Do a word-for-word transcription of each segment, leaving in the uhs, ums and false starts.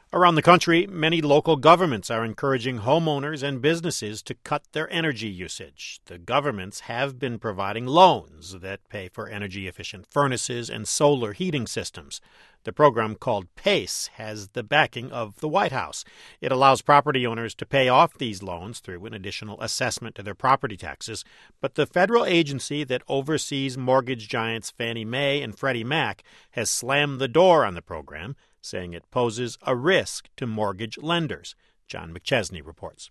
Around the country, many local governments are encouraging homeowners and businesses to cut their energy usage. The governments have been providing loans that pay for energy-efficient furnaces and solar heating systems. The program, called PACE, has the backing of the White House. It allows property owners to pay off these loans through an additional assessment to their property taxes. But the federal agency that oversees mortgage giants Fannie Mae and Freddie Mac has slammed the door on the program, saying it poses a risk to mortgage lenders. John McChesney reports.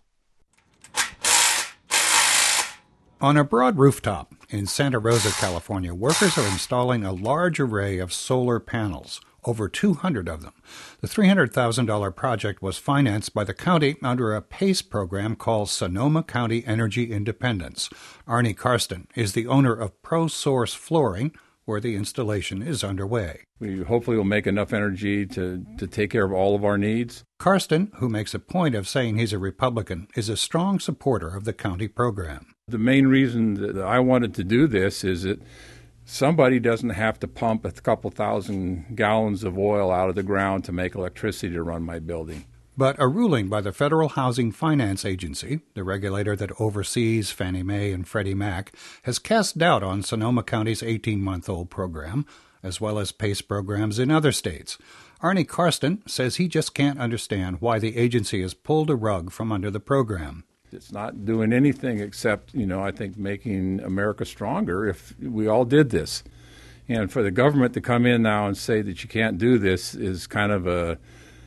On a broad rooftop in Santa Rosa, California, workers are installing a large array of solar panels, over two hundred of them. The three hundred thousand dollars project was financed by the county under a PACE program called Sonoma County Energy Independence. Arnie Karsten is the owner of ProSource Flooring, where the installation is underway. We hopefully will make enough energy to, to take care of all of our needs. Karsten, who makes a point of saying he's a Republican, is a strong supporter of the county program. The main reason that I wanted to do this is that somebody doesn't have to pump a couple thousand gallons of oil out of the ground to make electricity to run my building. But a ruling by the Federal Housing Finance Agency, the regulator that oversees Fannie Mae and Freddie Mac, has cast doubt on Sonoma County's eighteen-month-old program, as well as PACE programs in other states. Arnie Karsten says he just can't understand why the agency has pulled a rug from under the program. It's not doing anything except, you know, I think making America stronger if we all did this. And for the government to come in now and say that you can't do this is kind of a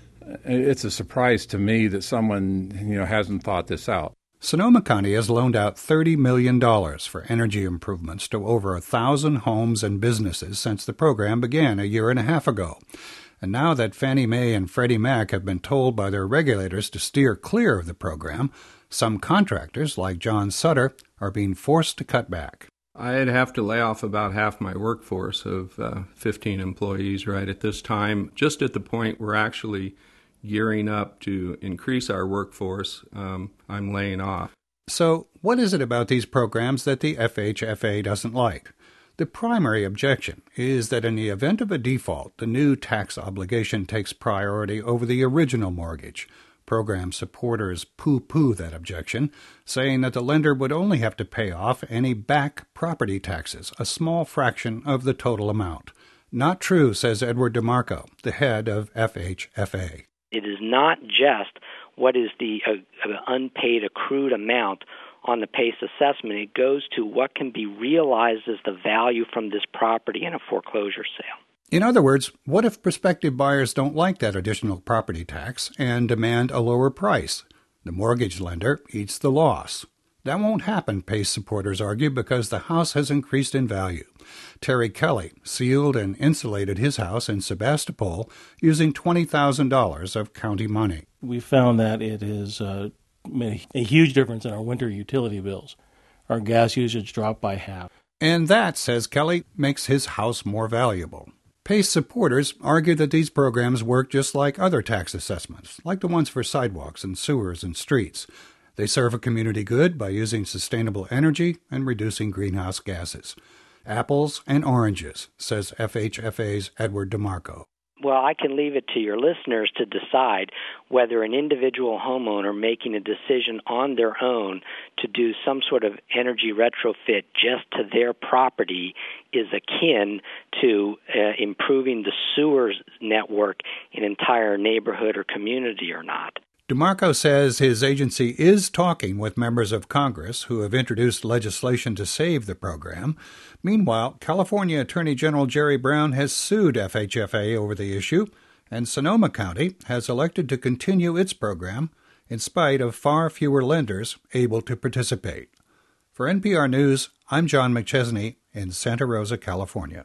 It's a surprise to me that someone, you know, hasn't thought this out. Sonoma County has loaned out thirty million dollars for energy improvements to over a thousand homes and businesses since the program began a year and a half ago. And now that Fannie Mae and Freddie Mac have been told by their regulators to steer clear of the program, some contractors, like John Sutter, are being forced to cut back. I'd have to lay off about half my workforce of uh, fifteen employees right at this time, just at the point we're actually gearing up to increase our workforce. um, I'm laying off. So what is it about these programs that the F H F A doesn't like? The primary objection is that in the event of a default, the new tax obligation takes priority over the original mortgage. Program supporters poo-poo that objection, saying that the lender would only have to pay off any back property taxes, a small fraction of the total amount. Not true, says Edward DeMarco, the head of F H F A. It is not just what is the uh, unpaid accrued amount on the PACE assessment. It goes to what can be realized as the value from this property in a foreclosure sale. In other words, what if prospective buyers don't like that additional property tax and demand a lower price? The mortgage lender eats the loss. That won't happen, PACE supporters argue, because the house has increased in value. Terry Kelly sealed and insulated his house in Sebastopol using twenty thousand dollars of county money. We found that it has uh, made a huge difference in our winter utility bills. Our gas usage dropped by half. And that, says Kelly, makes his house more valuable. PACE supporters argue that these programs work just like other tax assessments, like the ones for sidewalks and sewers and streets. They serve a community good by using sustainable energy and reducing greenhouse gases. Apples and oranges, says F H F A's Edward DeMarco. Well, I can leave it to your listeners to decide whether an individual homeowner making a decision on their own to do some sort of energy retrofit just to their property is akin to uh, improving the sewers network in an entire neighborhood or community or not. DeMarco says his agency is talking with members of Congress who have introduced legislation to save the program. Meanwhile, California Attorney General Jerry Brown has sued F H F A over the issue, and Sonoma County has elected to continue its program in spite of far fewer lenders able to participate. For N P R News, I'm John McChesney in Santa Rosa, California.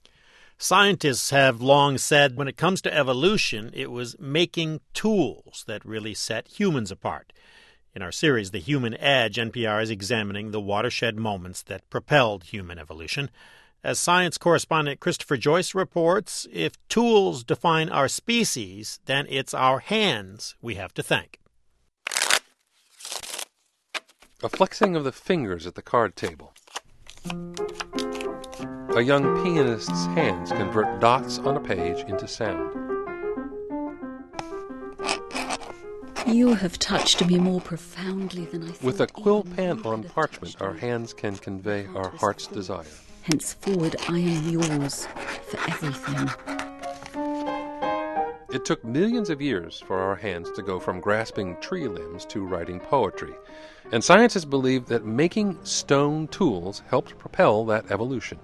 Scientists have long said when it comes to evolution, it was making tools that really set humans apart. In our series, The Human Edge, N P R is examining the watershed moments that propelled human evolution. As science correspondent Christopher Joyce reports, if tools define our species, then it's our hands we have to thank. A flexing of the fingers at the card table. A young pianist's hands convert dots on a page into sound. You have touched me more profoundly than I thought. With a quill pen on parchment, our hands can convey our heart's desire. Henceforward, I am yours for everything. It took millions of years for our hands to go from grasping tree limbs to writing poetry, and scientists believe that making stone tools helped propel that evolution.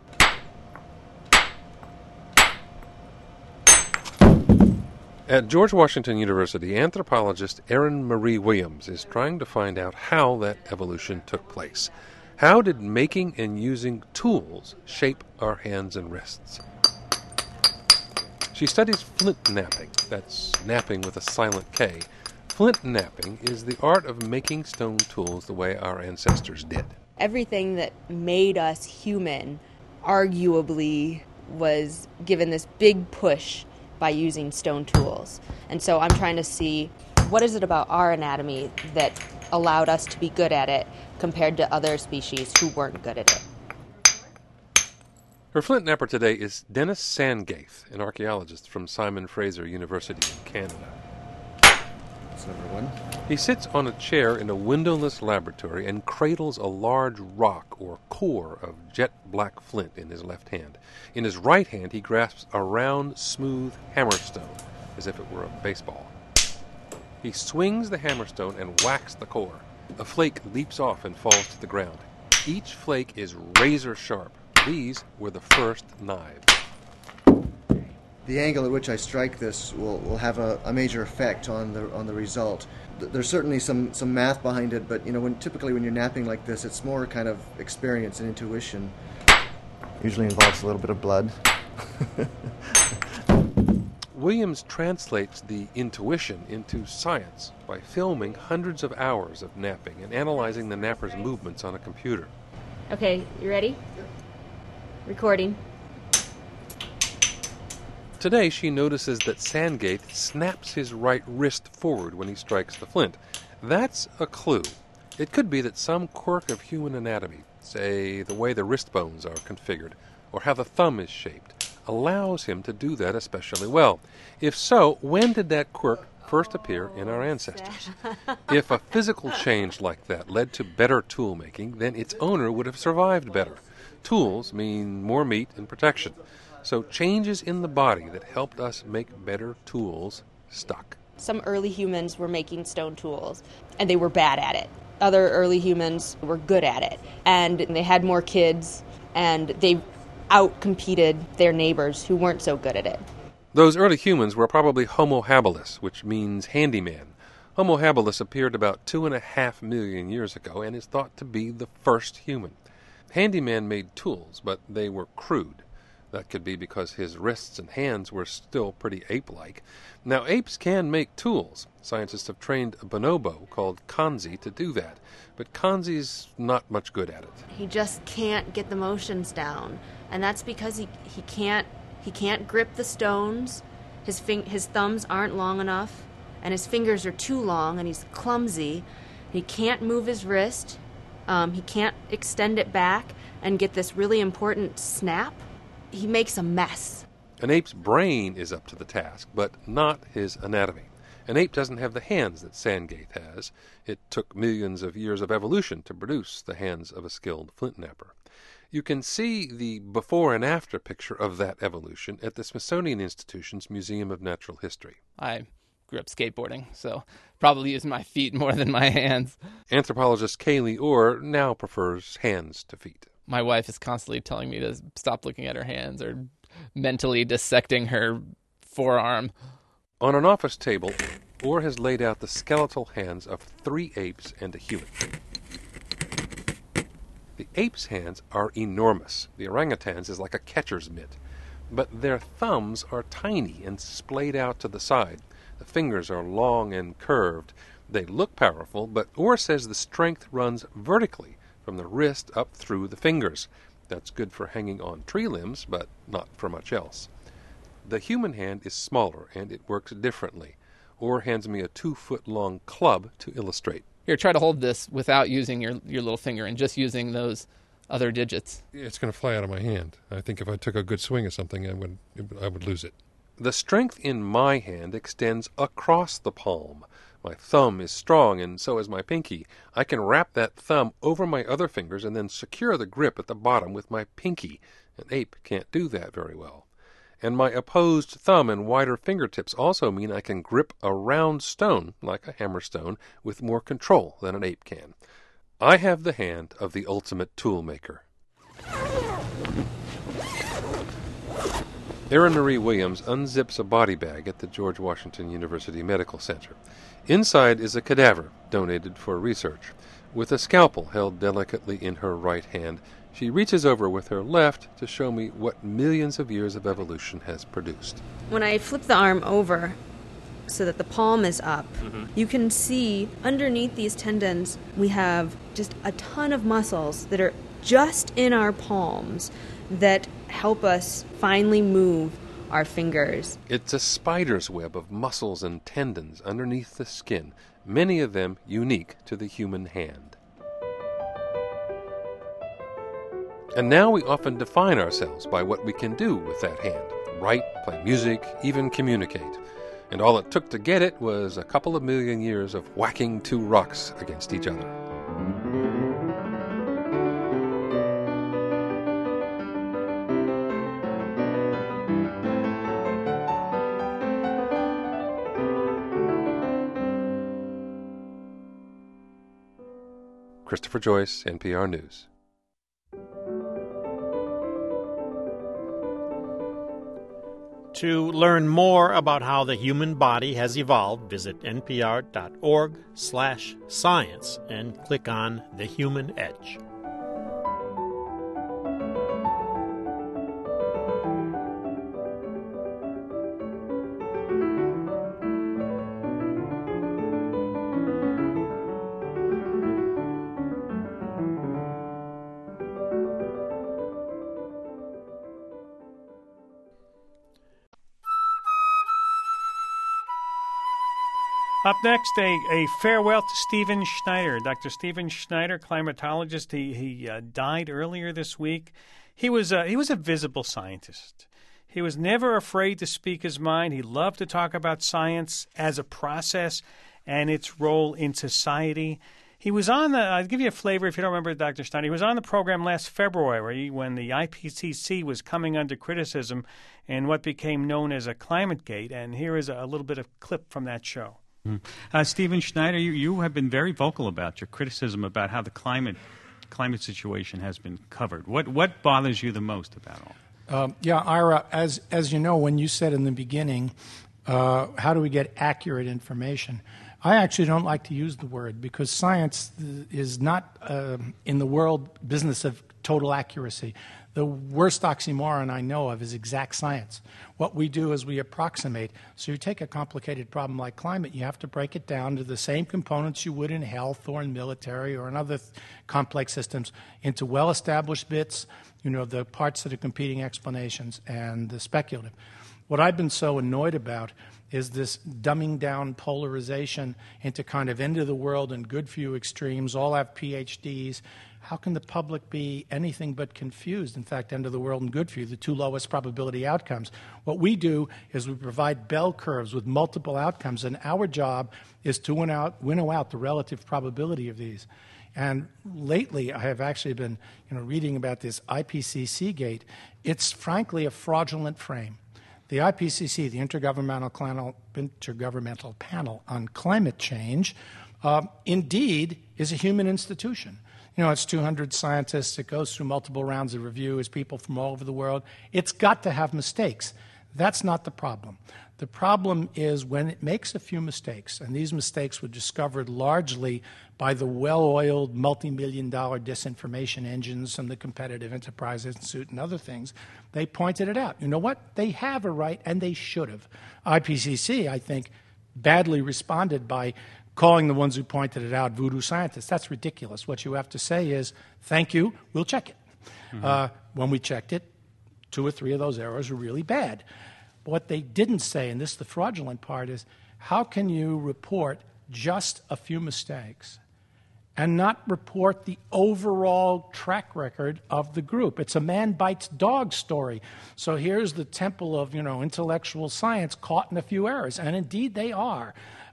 At George Washington University, anthropologist Erin Marie Williams is trying to find out how that evolution took place. How did making and using tools shape our hands and wrists? She studies flint knapping. That's knapping with a silent K. Flint knapping is the art of making stone tools the way our ancestors did. Everything that made us human arguably was given this big push by using stone tools. And so I'm trying to see what is it about our anatomy that allowed us to be good at it compared to other species who weren't good at it. Her flint knapper today is Dennis Sangaith, an archaeologist from Simon Fraser University in Canada. That's number one. He sits on a chair in a windowless laboratory and cradles a large rock or core of jet black flint in his left hand. In his right hand, he grasps a round, smooth hammerstone, as if it were a baseball. He swings the hammerstone and whacks the core. A flake leaps off and falls to the ground. Each flake is razor sharp. These were the first knives. The angle at which I strike this will, will have a, a major effect on the on the result. There's certainly some, some math behind it, but you know, when typically when you're knapping like this, it's more kind of experience and intuition. Usually involves a little bit of blood. Williams translates the intuition into science by filming hundreds of hours of napping and analyzing the napper's movements on a computer. Okay, you ready? Recording. Today, she notices that Sangaith snaps his right wrist forward when he strikes the flint. That's a clue. It could be that some quirk of human anatomy, say the way the wrist bones are configured, or how the thumb is shaped, allows him to do that especially well. If so, when did that quirk first appear in our ancestors? If a physical change like that led to better tool making, then its owner would have survived better. Tools mean more meat and protection. So changes in the body that helped us make better tools stuck. Some early humans were making stone tools, and they were bad at it. Other early humans were good at it, and they had more kids, and they outcompeted their neighbors who weren't so good at it. Those early humans were probably Homo habilis, which means handyman. Homo habilis appeared about two and a half million years ago and is thought to be the first human. Handyman made tools, but they were crude. That could be because his wrists and hands were still pretty ape-like. Now, apes can make tools. Scientists have trained a bonobo called Kanzi to do that, but Kanzi's not much good at it. He just can't get the motions down, and that's because he, he can't he can't grip the stones. His fing- his thumbs aren't long enough, and his fingers are too long, and he's clumsy. He can't move his wrist. Um, he can't extend it back and get this really important snap. He makes a mess. An ape's brain is up to the task, but not his anatomy. An ape doesn't have the hands that Sangaith has. It took millions of years of evolution to produce the hands of a skilled flint knapper. You can see the before and after picture of that evolution at the Smithsonian Institution's Museum of Natural History. I grew up skateboarding, so probably use my feet more than my hands. Anthropologist Kaylee Orr now prefers hands to feet. My wife is constantly telling me to stop looking at her hands or mentally dissecting her forearm. On an office table, Orr has laid out the skeletal hands of three apes and a human. The apes' hands are enormous. The orangutan's is like a catcher's mitt. But their thumbs are tiny and splayed out to the side. The fingers are long and curved. They look powerful, but Orr says the strength runs vertically from the wrist up through the fingers. That's good for hanging on tree limbs, but not for much else. The human hand is smaller, and it works differently. Orr hands me a two-foot-long club to illustrate. Here, try to hold this without using your, your little finger and just using those other digits. It's going to fly out of my hand. I think if I took a good swing at something, I would I would lose it. The strength in my hand extends across the palm, My thumb is strong, and so is my pinky. I can wrap that thumb over my other fingers and then secure the grip at the bottom with my pinky. An ape can't do that very well. And my opposed thumb and wider fingertips also mean I can grip a round stone, like a hammerstone, with more control than an ape can. I have the hand of the ultimate tool maker. Erin Marie Williams unzips a body bag at the George Washington University Medical Center. Inside is a cadaver donated for research. With a scalpel held delicately in her right hand, she reaches over with her left to show me what millions of years of evolution has produced. When I flip the arm over so that the palm is up, mm-hmm. you can see underneath these tendons we have just a ton of muscles that are just in our palms that help us finely move our fingers. It's a spider's web of muscles and tendons underneath the skin, many of them unique to the human hand. And now we often define ourselves by what we can do with that hand. Write, play music, even communicate. And all it took to get it was a couple of million years of whacking two rocks against each other. Christopher Joyce, N P R News. To learn more about how the human body has evolved, visit npr.org slash science and click on The Human Edge. Up next, a, a farewell to Stephen Schneider. Doctor Stephen Schneider, climatologist, he, he uh, died earlier this week. He was, uh, he was a visible scientist. He was never afraid to speak his mind. He loved to talk about science as a process and its role in society. He was on the, I'll give you a flavor if you don't remember Doctor Schneider. He was on the program last February when the I P C C was coming under criticism in what became known as a ClimateGate. And here is a, a little bit of clip from that show. Uh, Stephen Schneider, you, you have been very vocal about your criticism about how the climate climate situation has been covered. What what bothers you the most about all? Um, yeah, Ira, as as you know, when you said in the beginning, uh, how do we get accurate information? I actually don't like to use the word because science is not uh, in the world business of total accuracy. The worst oxymoron I know of is exact science. What we do is we approximate. So you take a complicated problem like climate, you have to break it down to the same components you would in health or in military or in other th- complex systems into well-established bits, you know, the parts that are competing explanations and the speculative. What I've been so annoyed about is this dumbing down polarization into kind of end of the world and good for you extremes, all have P H Ds. How can the public be anything but confused? In fact, end of the world and good for you, the two lowest probability outcomes. What we do is we provide bell curves with multiple outcomes, and our job is to win out, winnow out the relative probability of these. And lately, I have actually been you know, reading about this I P C C gate. It's frankly a fraudulent frame. The I P C C, the Intergovernmental Panel, Intergovernmental Panel on Climate Change, uh, indeed is a human institution. You know, it's two hundred scientists. It goes through multiple rounds of review. It's people from all over the world. It's got to have mistakes. That's not the problem. The problem is when it makes a few mistakes, and these mistakes were discovered largely by the well-oiled multi-million dollar disinformation engines from the Competitive Enterprise Institute and other things, they pointed it out. You know what? They have a right, and they should have. I P C C, I think, badly responded by calling the ones who pointed it out voodoo scientists. That's ridiculous. What you have to say is, thank you, we'll check it. Mm-hmm. Uh, when we checked it, two or three of those errors were really bad. But what they didn't say, and this is the fraudulent part, is how can you report just a few mistakes and not report the overall track record of the group? It's a man bites dog story. So here's the temple of, you know, intellectual science caught in a few errors, and indeed they are.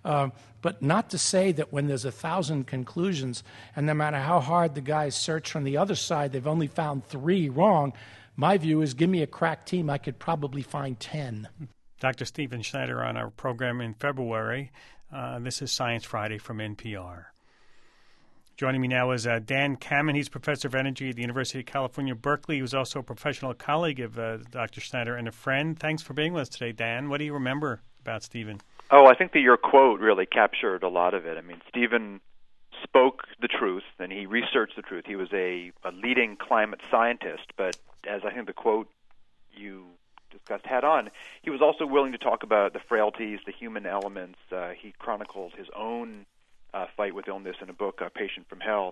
Uh, but not to say that when there's a thousand conclusions, and no matter how hard the guys search from the other side, they've only found three wrong. My view is, give me a crack team, I could probably find ten. Doctor Stephen Schneider on our program in February. Uh, this is Science Friday from N P R. Joining me now is uh, Dan Kammen. He's professor of energy at the University of California, Berkeley. He was also a professional colleague of uh, Doctor Schneider and a friend. Thanks for being with us today, Dan. What do you remember about Stephen? Oh, I think that your quote really captured a lot of it. I mean, Stephen spoke the truth, and he researched the truth. He was a, a leading climate scientist, but as I think the quote you discussed had on, he was also willing to talk about the frailties, the human elements. Uh, he chronicled his own uh, fight with illness in a book, uh, Patient from Hell.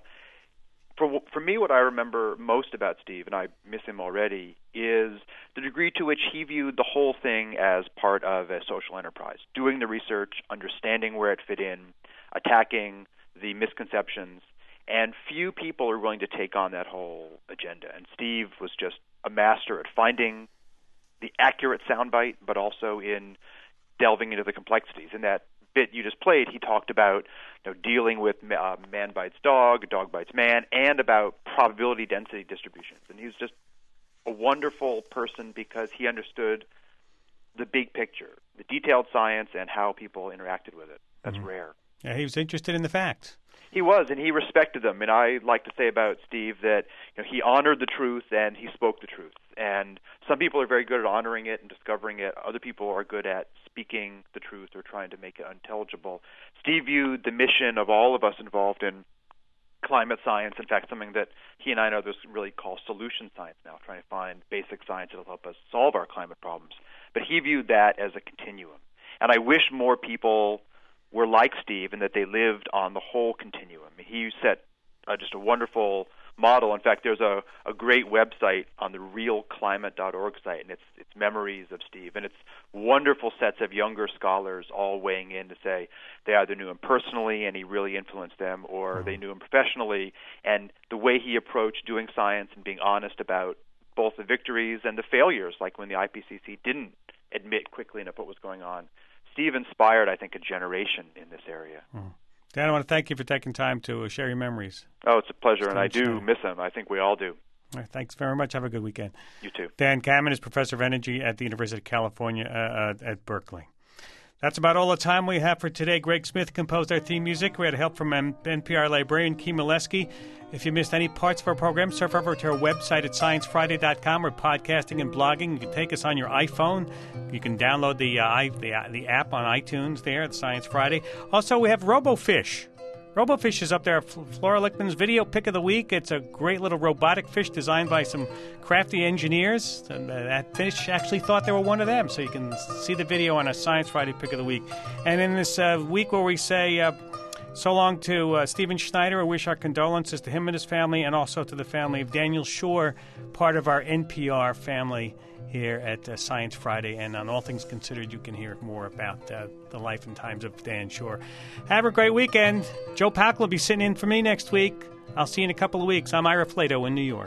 For, for me, what I remember most about Steve, and I miss him already, is the degree to which he viewed the whole thing as part of a social enterprise, doing the research, understanding where it fit in, attacking the misconceptions, and few people are willing to take on that whole agenda. And Steve was just a master at finding the accurate soundbite, but also in delving into the complexities. In that bit you just played, he talked about you know, dealing with uh, man bites dog, dog bites man, and about probability density distributions. And he was just a wonderful person because he understood the big picture, the detailed science, and how people interacted with it. That's mm-hmm. rare. Yeah, he was interested in the facts. He was, and he respected them. And I like to say about Steve that you know, he honored the truth and he spoke the truth. And some people are very good at honoring it and discovering it. Other people are good at speaking the truth or trying to make it intelligible. Steve viewed the mission of all of us involved in climate science, in fact, something that he and I and others really call solution science now, trying to find basic science that will help us solve our climate problems. But he viewed that as a continuum. And I wish more people were like Steve and that they lived on the whole continuum. He set uh, just a wonderful model. In fact, there's a, a great website on the real climate dot org site, and it's it's memories of Steve. And it's wonderful sets of younger scholars all weighing in to say they either knew him personally and he really influenced them, or mm-hmm. they knew him professionally. And the way he approached doing science and being honest about both the victories and the failures, like when the I P C C didn't admit quickly enough what was going on. Steve inspired, I think, a generation in this area. Mm. Dan, I want to thank you for taking time to share your memories. Oh, it's a pleasure, and I do miss him. I think we all do. All right, thanks very much. Have a good weekend. You too. Dan Kammen is professor of energy at the University of California uh, at Berkeley. That's about all the time we have for today. Greg Smith composed our theme music. We had help from N P R librarian Kim Molesky. If you missed any parts of our program, surf over to our website at science friday dot com. We're podcasting and blogging. You can take us on your iPhone. You can download the uh, i the, uh, the app on iTunes there at Science Friday. Also, we have RoboFish. RoboFish is up there. Flora Lichtman's video pick of the week. It's a great little robotic fish designed by some crafty engineers. And uh, that fish actually thought they were one of them. So you can see the video on a Science Friday pick of the week. And in this uh, week where we say uh, so long to uh, Stephen Schneider, we wish our condolences to him and his family, and also to the family of Daniel Shore, part of our N P R family here at uh, Science Friday. And on All Things Considered, you can hear more about uh, the life and times of Dan Shore. Have a great weekend. Joe Pack will be sitting in for me next week. I'll see you in a couple of weeks. I'm Ira Flato in New York.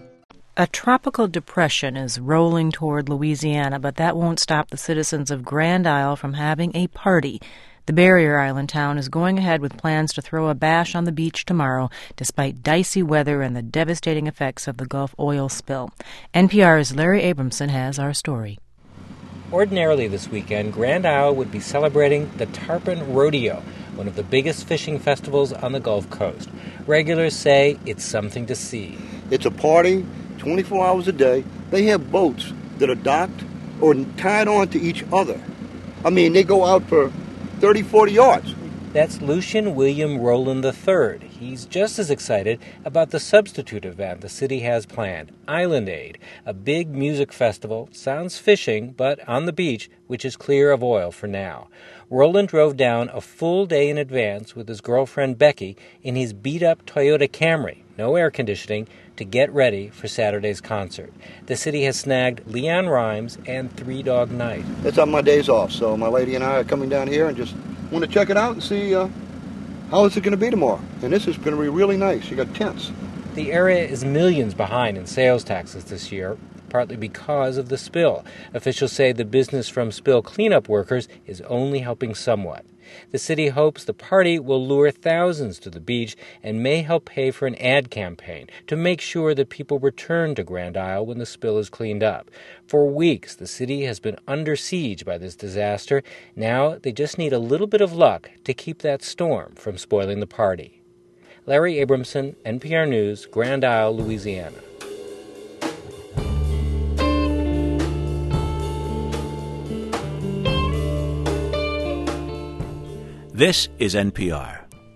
A tropical depression is rolling toward Louisiana, but that won't stop the citizens of Grand Isle from having a party. The barrier island town is going ahead with plans to throw a bash on the beach tomorrow, despite dicey weather and the devastating effects of the Gulf oil spill. N P R's Larry Abramson has our story. Ordinarily this weekend, Grand Isle would be celebrating the Tarpon Rodeo, one of the biggest fishing festivals on the Gulf Coast. Regulars say it's something to see. It's a party twenty-four hours a day. They have boats that are docked or tied on to each other. I mean, they go out for thirty, forty yards. That's Lucian William Rowland the third. He's just as excited about the substitute event the city has planned, Island Aid, a big music festival, sounds fishing, but on the beach, which is clear of oil for now. Rowland drove down a full day in advance with his girlfriend Becky in his beat-up Toyota Camry, no air conditioning, to get ready for Saturday's concert. The city has snagged Leon Rimes and Three Dog Night. It's on my days off, so my lady and I are coming down here and just want to check it out and see uh, how is it going to be tomorrow. And this is going to be really nice. You got tents. The area is millions behind in sales taxes this year, partly because of the spill. Officials say the business from spill cleanup workers is only helping somewhat. The city hopes the party will lure thousands to the beach and may help pay for an ad campaign to make sure that people return to Grand Isle when the spill is cleaned up. For weeks, the city has been under siege by this disaster. Now they just need a little bit of luck to keep that storm from spoiling the party. Larry Abramson, N P R News, Grand Isle, Louisiana. This is N P R.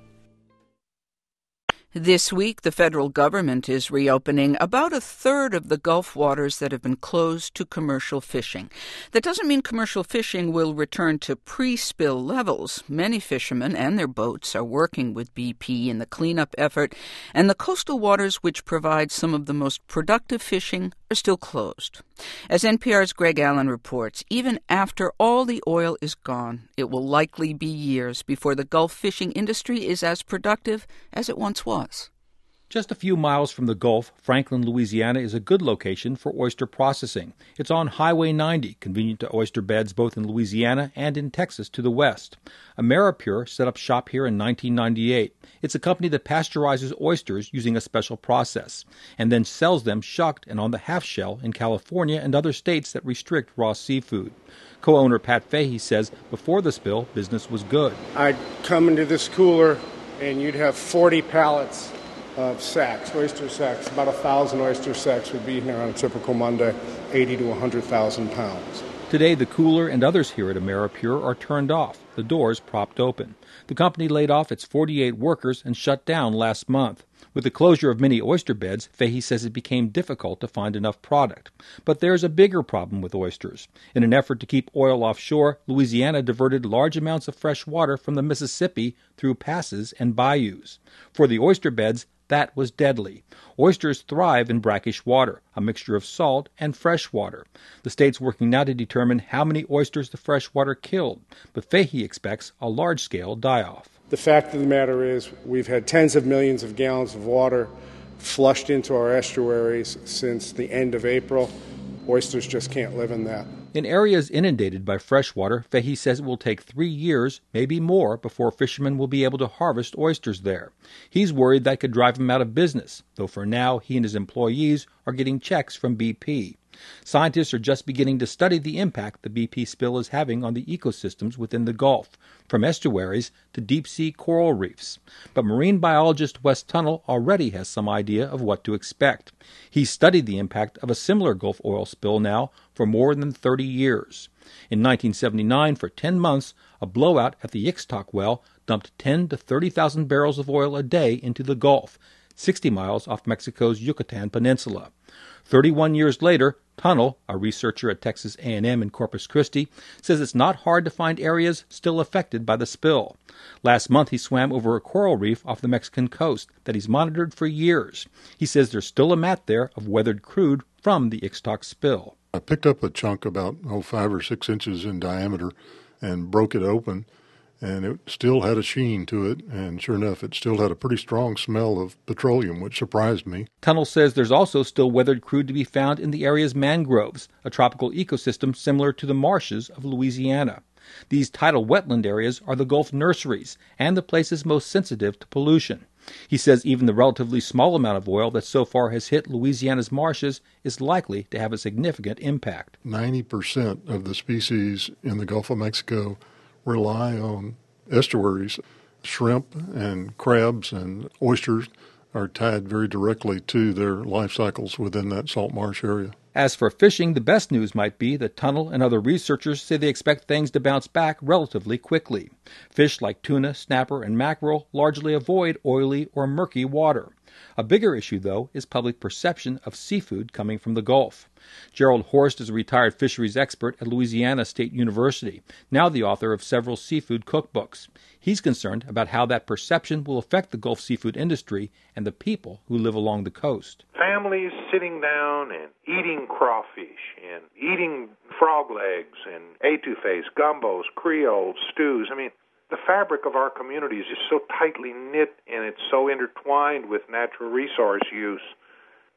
This week, the federal government is reopening about a third of the Gulf waters that have been closed to commercial fishing. That doesn't mean commercial fishing will return to pre-spill levels. Many fishermen and their boats are working with B P in the cleanup effort, and the coastal waters, which provide some of the most productive fishing, are still closed. As N P R's Greg Allen reports, even after all the oil is gone, it will likely be years before the Gulf fishing industry is as productive as it once was. Just a few miles from the Gulf, Franklin, Louisiana is a good location for oyster processing. It's on Highway ninety, convenient to oyster beds both in Louisiana and in Texas to the west. Ameripure set up shop here in nineteen ninety-eight. It's a company that pasteurizes oysters using a special process, and then sells them shucked and on the half shell in California and other states that restrict raw seafood. Co-owner Pat Fahey says before the spill, business was good. I'd come into this cooler and you'd have forty pallets of sacks, oyster sacks. About a thousand oyster sacks would be here on a typical Monday, eighty to one hundred thousand pounds. Today, the cooler and others here at Ameripure are turned off, the doors propped open. The company laid off its forty-eight workers and shut down last month. With the closure of many oyster beds, Fahey says it became difficult to find enough product. But there's a bigger problem with oysters. In an effort to keep oil offshore, Louisiana diverted large amounts of fresh water from the Mississippi through passes and bayous. For the oyster beds, that was deadly. Oysters thrive in brackish water, a mixture of salt and fresh water. The state's working now to determine how many oysters the fresh water killed, but Fahey expects a large-scale die-off. The fact of the matter is we've had tens of millions of gallons of water flushed into our estuaries since the end of April. Oysters just can't live in that. In areas inundated by fresh water, Fahey says it will take three years, maybe more, before fishermen will be able to harvest oysters there. He's worried that could drive him out of business, though for now he and his employees are getting checks from B P. Scientists are just beginning to study the impact the B P spill is having on the ecosystems within the Gulf, from estuaries to deep-sea coral reefs. But marine biologist Wes Tunnell already has some idea of what to expect. He's studied the impact of a similar Gulf oil spill now for more than thirty years. In nineteen seventy-nine, for ten months, a blowout at the Ixtoc well dumped ten to thirty thousand barrels of oil a day into the Gulf, sixty miles off Mexico's Yucatan Peninsula. Thirty-one years later, Tunnell, a researcher at Texas A and M in Corpus Christi, says it's not hard to find areas still affected by the spill. Last month he swam over a coral reef off the Mexican coast that he's monitored for years. He says there's still a mat there of weathered crude from the Ixtoc spill. I picked up a chunk about oh, five or six inches in diameter and broke it open, and it still had a sheen to it, and sure enough, it still had a pretty strong smell of petroleum, which surprised me. Tunnell says there's also still weathered crude to be found in the area's mangroves, a tropical ecosystem similar to the marshes of Louisiana. These tidal wetland areas are the Gulf nurseries and the places most sensitive to pollution. He says even the relatively small amount of oil that so far has hit Louisiana's marshes is likely to have a significant impact. ninety percent of the species in the Gulf of Mexico rely on estuaries. Shrimp and crabs and oysters are tied very directly to their life cycles within that salt marsh area. As for fishing, the best news might be that Tunnell and other researchers say they expect things to bounce back relatively quickly. Fish like tuna, snapper, and mackerel largely avoid oily or murky water. A bigger issue, though, is public perception of seafood coming from the Gulf. Gerald Horst is a retired fisheries expert at Louisiana State University, now the author of several seafood cookbooks. He's concerned about how that perception will affect the Gulf seafood industry and the people who live along the coast. Families sitting down and eating crawfish and eating frog legs and etouffees, gumbos, creoles, stews. I mean, the fabric of our communities is so tightly knit and it's so intertwined with natural resource use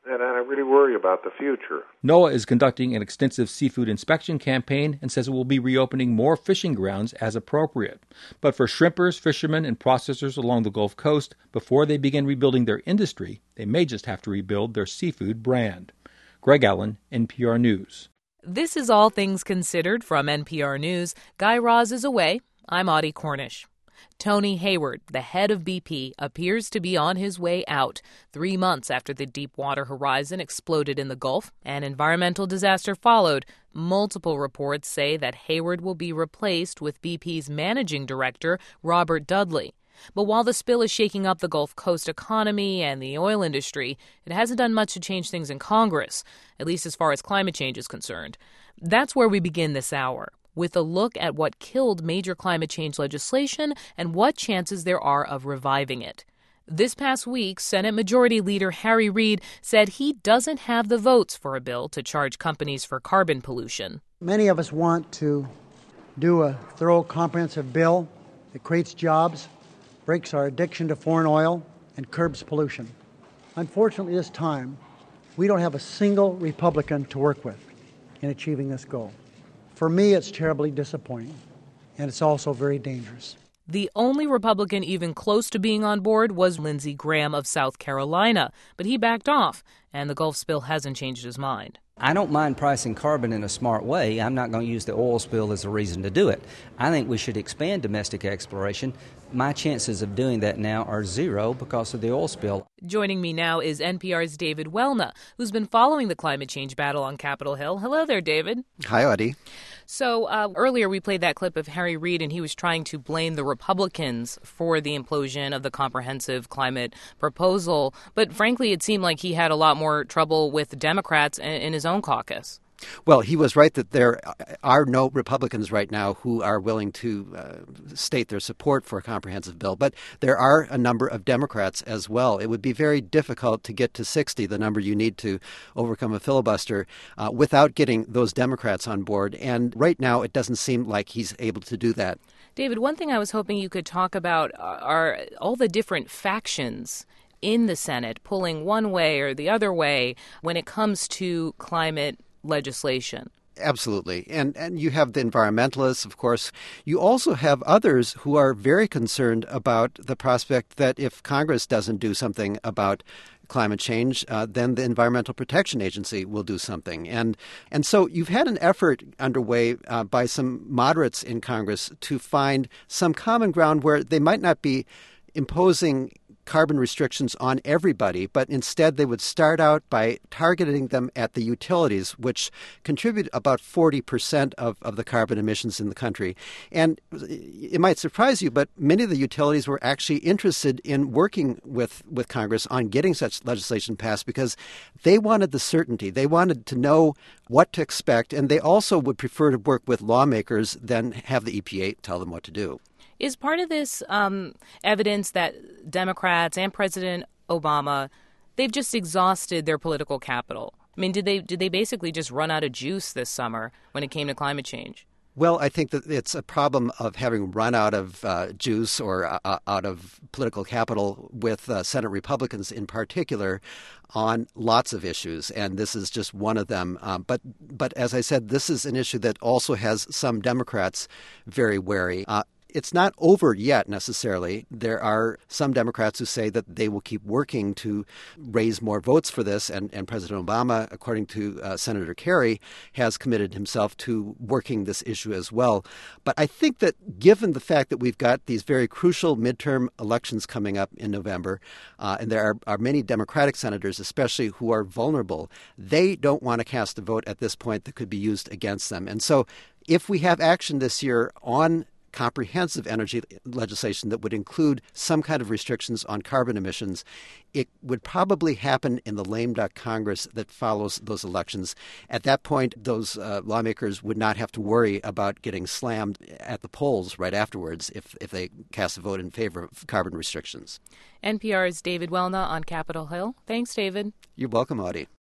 and I really worry about the future. NOAA is conducting an extensive seafood inspection campaign and says it will be reopening more fishing grounds as appropriate. But for shrimpers, fishermen, and processors along the Gulf Coast, before they begin rebuilding their industry, they may just have to rebuild their seafood brand. Greg Allen, N P R News. This is All Things Considered from N P R News. Guy Raz is away. I'm Audie Cornish. Tony Hayward, the head of B P, appears to be on his way out. Three months after the Deepwater Horizon exploded in the Gulf, an environmental disaster followed. Multiple reports say that Hayward will be replaced with B P's managing director, Robert Dudley. But while the spill is shaking up the Gulf Coast economy and the oil industry, it hasn't done much to change things in Congress, at least as far as climate change is concerned. That's where we begin this hour, with a look at what killed major climate change legislation and what chances there are of reviving it. This past week, Senate Majority Leader Harry Reid said he doesn't have the votes for a bill to charge companies for carbon pollution. Many of us want to do a thorough, comprehensive bill that creates jobs, breaks our addiction to foreign oil, and curbs pollution. Unfortunately, this time, we don't have a single Republican to work with in achieving this goal. For me, it's terribly disappointing, and it's also very dangerous. The only Republican even close to being on board was Lindsey Graham of South Carolina, but he backed off, and the Gulf spill hasn't changed his mind. I don't mind pricing carbon in a smart way. I'm not going to use the oil spill as a reason to do it. I think we should expand domestic exploration. My chances of doing that now are zero because of the oil spill. Joining me now is N P R's David Welna, who's been following the climate change battle on Capitol Hill. Hello there, David. Hi, Audie. So uh, earlier we played that clip of Harry Reid, and he was trying to blame the Republicans for the implosion of the comprehensive climate proposal. But frankly, it seemed like he had a lot more trouble with Democrats in his own caucus. Well, he was right that there are no Republicans right now who are willing to uh, state their support for a comprehensive bill, but there are a number of Democrats as well. It would be very difficult to get to sixty, the number you need to overcome a filibuster, uh, without getting those Democrats on board. And right now, it doesn't seem like he's able to do that. David, one thing I was hoping you could talk about are all the different factions in the Senate pulling one way or the other way when it comes to climate legislation. Absolutely. And and you have the environmentalists, of course. You also have others who are very concerned about the prospect that if Congress doesn't do something about climate change, uh, then the Environmental Protection Agency will do something. And and so you've had an effort underway uh, by some moderates in Congress to find some common ground where they might not be imposing carbon restrictions on everybody, but instead they would start out by targeting them at the utilities, which contribute about forty percent of, of the carbon emissions in the country. And it might surprise you, but many of the utilities were actually interested in working with, with Congress on getting such legislation passed because they wanted the certainty. They wanted to know what to expect, and they also would prefer to work with lawmakers than have the E P A tell them what to do. Is part of this um, evidence that Democrats and President Obama, they've just exhausted their political capital? I mean, did they did they basically just run out of juice this summer when it came to climate change? Well, I think that it's a problem of having run out of uh, juice or uh, out of political capital with uh, Senate Republicans in particular on lots of issues, and this is just one of them. Um, but, but as I said, this is an issue that also has some Democrats very wary. Uh, It's not over yet necessarily. There are some Democrats who say that they will keep working to raise more votes for this. And, and President Obama, according to uh, Senator Kerry, has committed himself to working this issue as well. But I think that given the fact that we've got these very crucial midterm elections coming up in November, uh, and there are, are many Democratic senators especially who are vulnerable, they don't want to cast a vote at this point that could be used against them. And so if we have action this year on comprehensive energy legislation that would include some kind of restrictions on carbon emissions, it would probably happen in the lame duck Congress that follows those elections. At that point, those uh, lawmakers would not have to worry about getting slammed at the polls right afterwards if, if they cast a vote in favor of carbon restrictions. N P R's David Welna on Capitol Hill. Thanks, David. You're welcome, Audie.